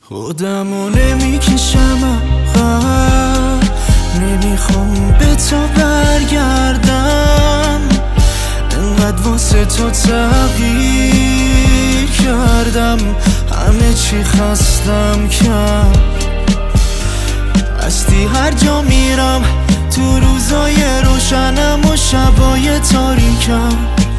خودمو نمیکشم عقب، نمیخوام به تو برگردم. انقدر واسه تو تغییر کردم، همه چی خستم کرد. هستی هر جا میرم، تو روزای روشنم و شبای تاریکم.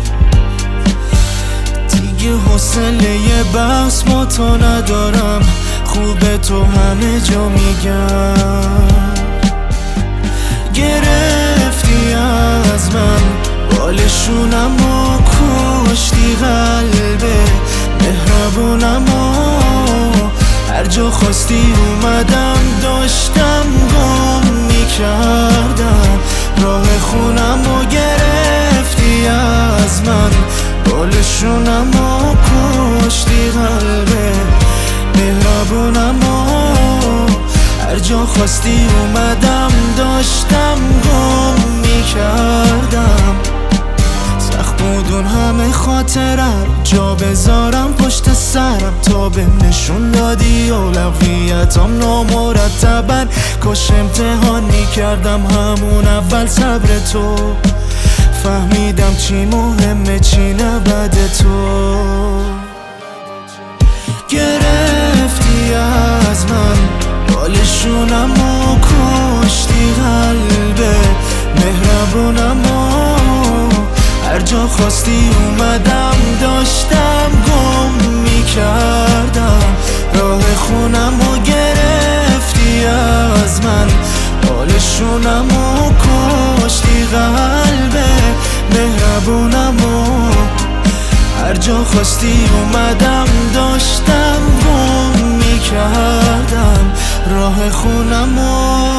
دیگه حوصله بحث با تو ندارم، خوبه تو همه جا میگم. گرفتی از من بالشونم و کشتی قلبه مهربونم و هر جا خواستی اومدم، داشتم گم میکردم راه خونم و گرفتی از من بالشونم و کشتی قلبه مهربونم و هر جا خواستی اومدم، داشتم گم میکردم. سخت بود اون همه خاطرم جا بذارم پشت سرم، تا بهم نشون دادی اولویتام نامرتبن. کاش امتحان میکردم همون اول صبر تو، فهمیدم چی مهمه چی نبد تو. گرفتی از من بالشونم و کشتی قلبه مهربونم و هر جا خواستی اومدم، داشتم گم میکردم راه خونم و گرفتی از من بالشونم و کشتی قلبه مهربونم و هر جا خواستی اومدم، داشتم گم میکردم راه خونم و